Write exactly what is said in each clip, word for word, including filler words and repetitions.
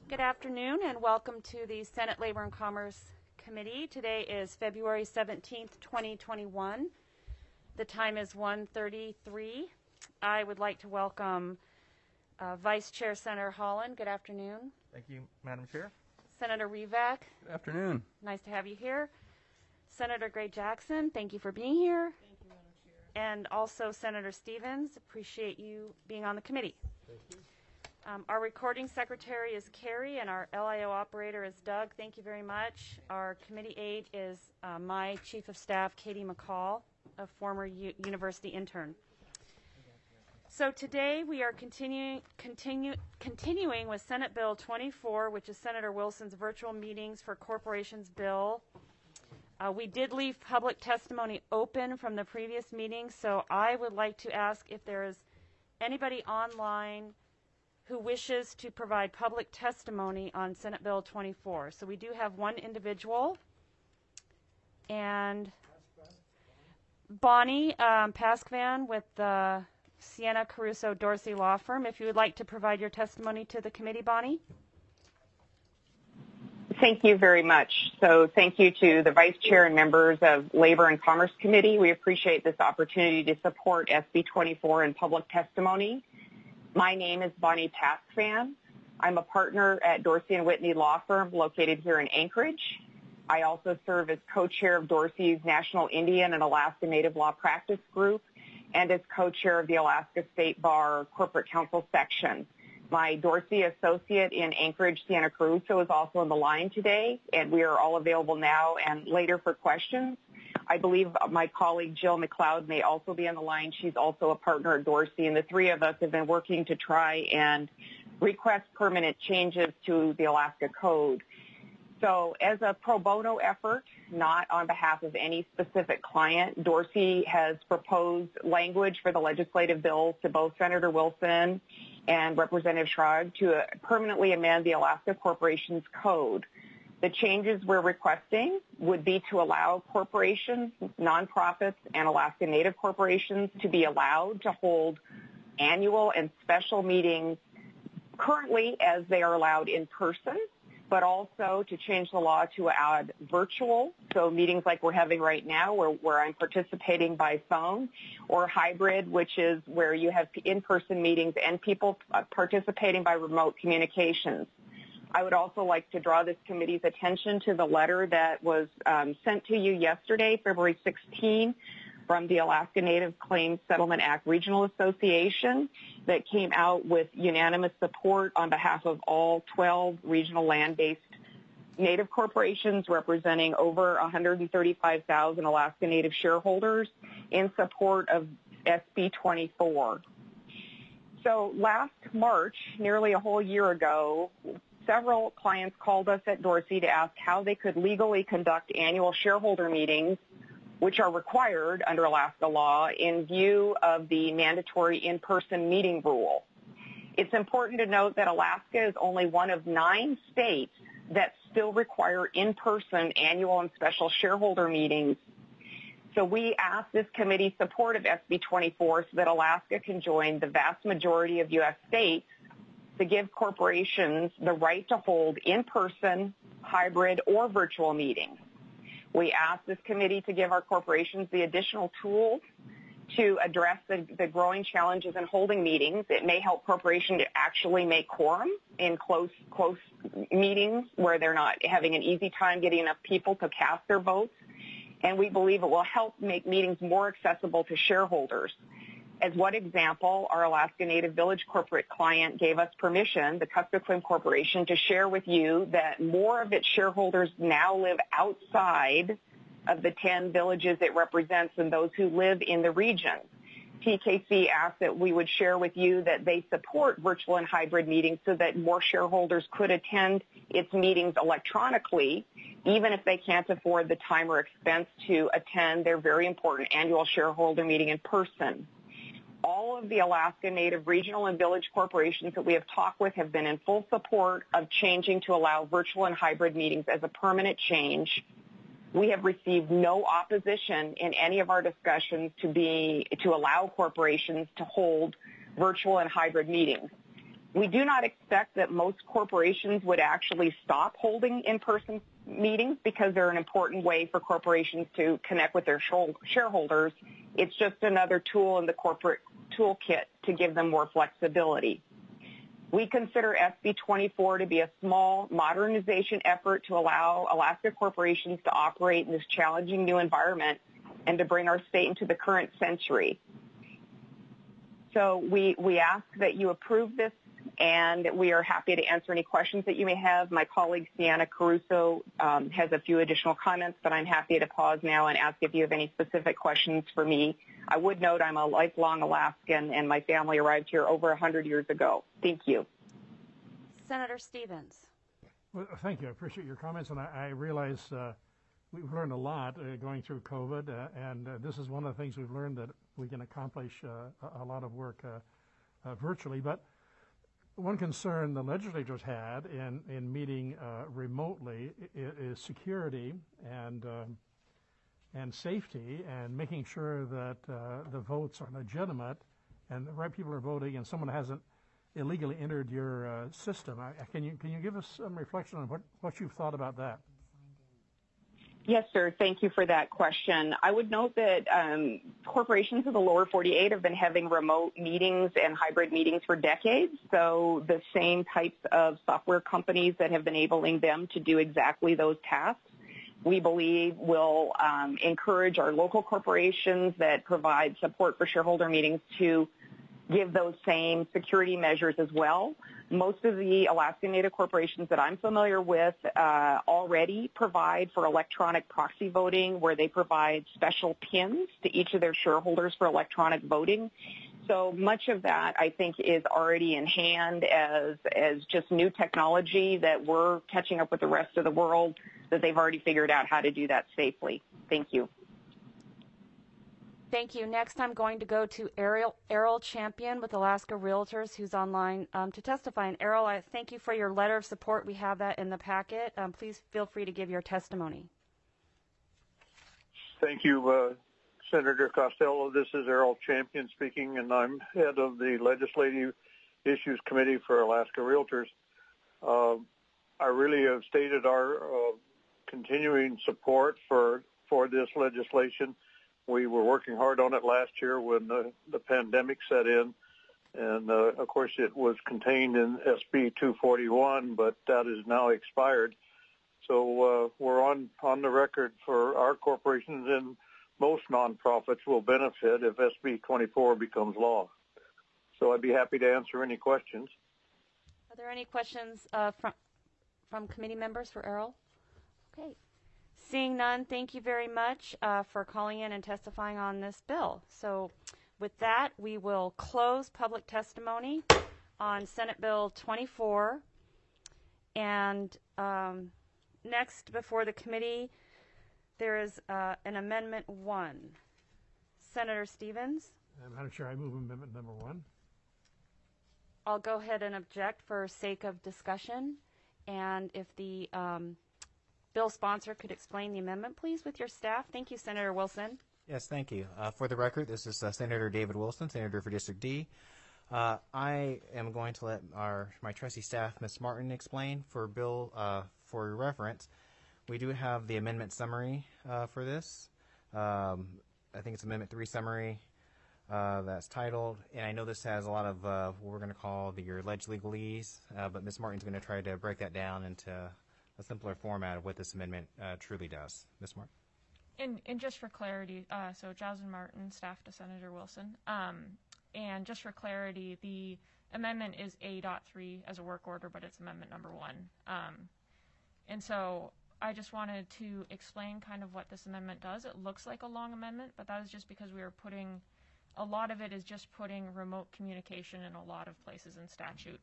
Good afternoon and welcome to the Senate Labor and Commerce Committee. Today is February seventeenth, twenty twenty-one. The time is one thirty-three. I would like to welcome uh, Vice Chair Senator Holland. Good afternoon. Thank you, Madam Chair. Senator Rivak. Good afternoon. Nice to have you here. Senator Gray Jackson, thank you for being here. Thank you, Madam Chair. And also Senator Stevens, appreciate you being on the committee. Thank you. Um, our recording secretary is Carrie, and our L I O operator is Doug. Thank you very much. Our committee aide is uh, my chief of staff, Katie McCall, a former U- university intern. So today we are continuing continue, continuing with Senate Bill twenty-four, which is Senator Wilson's virtual meetings for corporations bill. Uh, we did leave public testimony open from the previous meeting, so I would like to ask if there is anybody online who wishes to provide public testimony on Senate Bill twenty-four. So we do have one individual. And Bonnie um, Paskvan with the Sienna Caruso Dorsey Law Firm, if you would like to provide your testimony to the committee, Bonnie. Thank you very much. So thank you to the Vice Chair and members of Labor and Commerce Committee. We appreciate this opportunity to support S B twenty-four in public testimony. My name is Bonnie Paskvan. I'm a partner at Dorsey and Whitney Law Firm located here in Anchorage. I also serve as co-chair of Dorsey's National Indian and Alaska Native Law Practice Group and as co-chair of the Alaska State Bar Corporate Counsel Section. My Dorsey associate in Anchorage, Sienna Caruso, is also on the line today, and we are all available now and later for questions. I believe my colleague Jill McLeod may also be on the line. She's also a partner at Dorsey, and the three of us have been working to try and request permanent changes to the Alaska Code. So as a pro bono effort, not on behalf of any specific client, Dorsey has proposed language for the legislative bills to both Senator Wilson and Representative Schrag to permanently amend the Alaska Corporations Code. The changes we're requesting would be to allow corporations, nonprofits, and Alaska Native corporations to be allowed to hold annual and special meetings currently as they are allowed in person, but also to change the law to add virtual, so meetings like we're having right now where, where I'm participating by phone, or hybrid, which is where you have in-person meetings and people participating by remote communications. I would also like to draw this committee's attention to the letter that was um, sent to you yesterday, February sixteenth, from the Alaska Native Claims Settlement Act Regional Association that came out with unanimous support on behalf of all twelve regional land-based Native corporations representing over one hundred thirty-five thousand Alaska Native shareholders in support of S B twenty-four. So last March, nearly a whole year ago, several clients called us at Dorsey to ask how they could legally conduct annual shareholder meetings, which are required under Alaska law in view of the mandatory in-person meeting rule. It's important to note that Alaska is only one of nine states that still require in-person annual and special shareholder meetings. So we ask this committee's support of S B twenty-four so that Alaska can join the vast majority of U S states to give corporations the right to hold in-person, hybrid, or virtual meetings. We ask this committee to give our corporations the additional tools to address the, the growing challenges in holding meetings. It may help corporations to actually make quorum in close, close meetings where they're not having an easy time getting enough people to cast their votes. And we believe it will help make meetings more accessible to shareholders. As one example, our Alaska Native Village corporate client gave us permission, the Kuskokwim Corporation, to share with you that more of its shareholders now live outside of the ten villages it represents than those who live in the region. T K C asked that we would share with you that they support virtual and hybrid meetings so that more shareholders could attend its meetings electronically, even if they can't afford the time or expense to attend their very important annual shareholder meeting in person. All of the Alaska Native regional and village corporations that we have talked with have been in full support of changing to allow virtual and hybrid meetings as a permanent change. We have received no opposition in any of our discussions to be to allow corporations to hold virtual and hybrid meetings. We do not expect that most corporations would actually stop holding in-person meetings because they're an important way for corporations to connect with their shareholders. It's just another tool in the corporate toolkit to give them more flexibility. We consider S B twenty-four to be a small modernization effort to allow Alaska corporations to operate in this challenging new environment and to bring our state into the current century. So we, we ask that you approve this, and we are happy to answer any questions that you may have. My colleague, Sienna Caruso, um, has a few additional comments, but I'm happy to pause now and ask if you have any specific questions for me. I would note I'm a lifelong Alaskan, and my family arrived here over one hundred years ago. Thank you. Senator Stevens. Well, thank you. I appreciate your comments, and I, I realize uh, we've learned a lot uh, going through COVID, uh, and uh, this is one of the things we've learned, that we can accomplish uh, a, a lot of work uh, uh, virtually. But one concern the legislators had in, in meeting uh, remotely is, is security and um, and safety, and making sure that uh, the votes are legitimate and the right people are voting, and someone hasn't illegally entered your uh, system. I, can you can you give us some reflection on what, what you've thought about that? Yes, sir. Thank you for that question. I would note that um, corporations in the lower forty-eight have been having remote meetings and hybrid meetings for decades. So the same types of software companies that have been enabling them to do exactly those tasks, we believe will um, encourage our local corporations that provide support for shareholder meetings to give those same security measures as well. Most of the Alaska Native corporations that I'm familiar with uh, already provide for electronic proxy voting, where they provide special pins to each of their shareholders for electronic voting. So much of that, I think, is already in hand as, as just new technology that we're catching up with the rest of the world, that they've already figured out how to do that safely. Thank you. Thank you. Next, I'm going to go to Errol, Errol Champion with Alaska Realtors, who's online um, to testify. And Errol, I thank you for your letter of support. We have that in the packet. Um, please feel free to give your testimony. Thank you, uh, Senator Costello. This is Errol Champion speaking, and I'm head of the Legislative Issues Committee for Alaska Realtors. Uh, I really have stated our uh, continuing support for, for this legislation. We were working hard on it last year when the, the pandemic set in, and uh, of course it was contained in S B two forty-one, but that is now expired. So uh, we're on, on the record for our corporations, and most nonprofits will benefit if S B twenty-four becomes law. So I'd be happy to answer any questions. Are there any questions uh, from, from committee members for Errol? Okay. Seeing none, thank you very much uh, for calling in and testifying on this bill. So with that, we will close public testimony on Senate Bill twenty-four. And um, next before the committee, there is uh, an Amendment one. Senator Stevens? Uh, Madam Chair, I move amendment number one. I'll go ahead and object for sake of discussion. And if the um, bill sponsor could explain the amendment, please, with your staff. Thank you, Senator Wilson. Yes, thank you. Uh, for the record, this is uh, Senator David Wilson, Senator for District D. Uh, I am going to let our my trustee staff, Miz Martin, explain for bill uh, for your reference. We do have the amendment summary uh, for this. Um, I think it's Amendment three summary uh, that's titled, and I know this has a lot of uh, what we're going to call the, your alleged legalese, uh, but Miz Martin's going to try to break that down into a simpler format of what this amendment uh, truly does. Miz Martin? And, and just for clarity, uh, so Jasmine Martin, staff to Senator Wilson, um, and just for clarity, the amendment is A three as a work order, but it's amendment number one. Um, and so I just wanted to explain kind of what this amendment does. It looks like a long amendment, but that is just because we are putting, a lot of it is just putting remote communication in a lot of places in statute.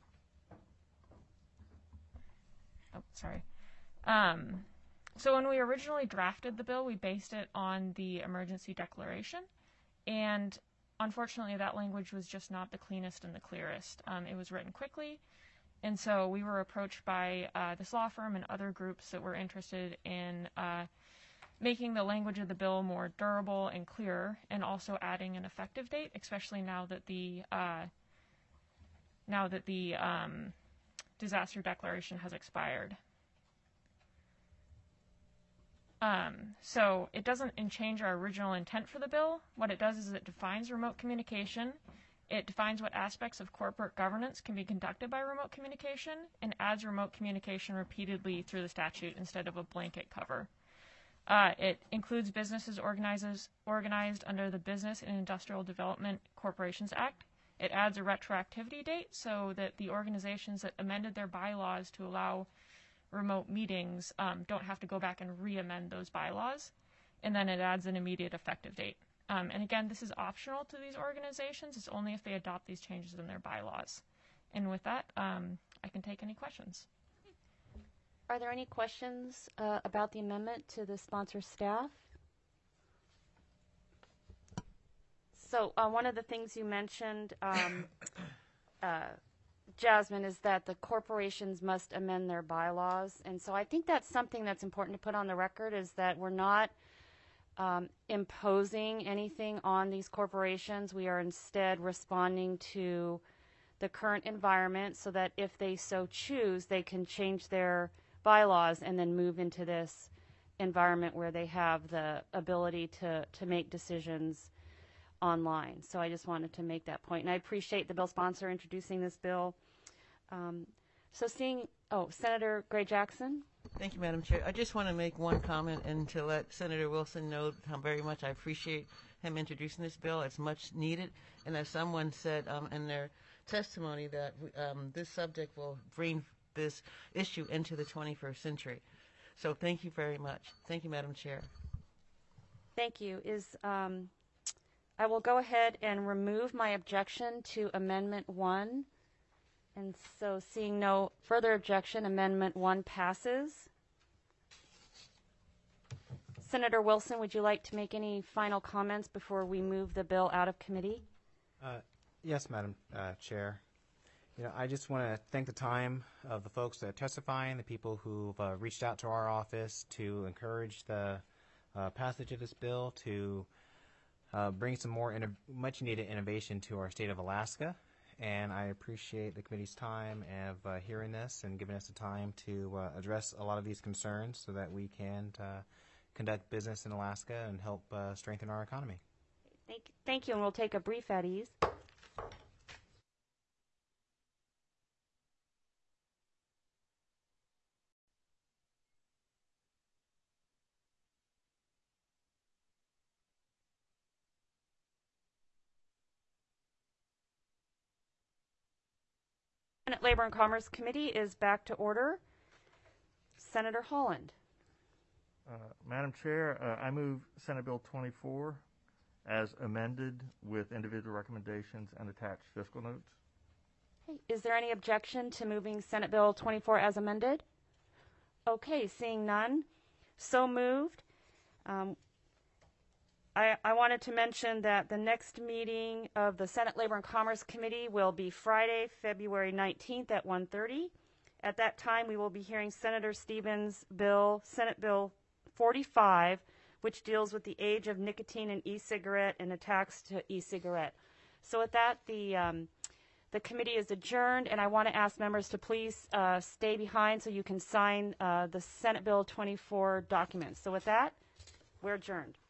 Oh, sorry. Um, so when we originally drafted the bill, we based it on the emergency declaration, and unfortunately that language was just not the cleanest and the clearest. Um, it was written quickly, and so we were approached by uh, this law firm and other groups that were interested in uh, making the language of the bill more durable and clearer, and also adding an effective date, especially now that the uh, now that the um, disaster declaration has expired. Um, so it doesn't in- change our original intent for the bill. What it does is it defines remote communication. It defines what aspects of corporate governance can be conducted by remote communication and adds remote communication repeatedly through the statute instead of a blanket cover. Uh, it includes businesses organizes, organized under the Business and Industrial Development Corporations Act. It adds a retroactivity date so that the organizations that amended their bylaws to allow remote meetings um, don't have to go back and re-amend those bylaws. And then it adds an immediate effective date. Um, and again, this is optional to these organizations. It's only if they adopt these changes in their bylaws. And with that, um, I can take any questions. Are there any questions uh, about the amendment to the sponsor staff? So uh, one of the things you mentioned, um, uh, Jasmine, is that the corporations must amend their bylaws. And so I think that's something that's important to put on the record, is that we're not um, imposing anything on these corporations. We are instead responding to the current environment so that if they so choose, they can change their bylaws and then move into this environment where they have the ability to, to make decisions online. So I just wanted to make that point. And I appreciate the bill sponsor introducing this bill. Um, so seeing, oh, Senator Gray Jackson. Thank you, Madam Chair. I just want to make one comment and to let Senator Wilson know how very much I appreciate him introducing this bill. It's much needed. And as someone said um, in their testimony, that um, this subject will bring this issue into the twenty-first century. So thank you very much. Thank you, Madam Chair. Thank you. Is um, I will go ahead and remove my objection to Amendment one. And so seeing no further objection, Amendment one passes. Senator Wilson, would you like to make any final comments before we move the bill out of committee? Uh, yes, Madam uh, Chair. You know, I just want to thank the time of the folks that are testifying, the people who've uh, reached out to our office to encourage the uh, passage of this bill, to uh, bring some more inno- much-needed innovation to our state of Alaska. And I appreciate the committee's time of uh, hearing this and giving us the time to uh, address a lot of these concerns so that we can uh, conduct business in Alaska and help uh, strengthen our economy. Thank, thank you, and we'll take a brief at ease. Senate Labor and Commerce Committee is back to order. Senator Holland. Uh, Madam Chair, uh, I move Senate Bill twenty-four as amended with individual recommendations and attached fiscal notes. Okay. Is there any objection to moving Senate Bill twenty-four as amended? Okay, seeing none, so moved. Um, I, I wanted to mention that the next meeting of the Senate Labor and Commerce Committee will be Friday, February nineteenth at one thirty. At that time, we will be hearing Senator Stevens' bill, Senate Bill forty-five, which deals with the age of nicotine in e-cigarette and attacks to e-cigarette. So with that, the um, the committee is adjourned, and I want to ask members to please uh, stay behind so you can sign uh, the Senate Bill twenty-four documents. So with that, we're adjourned.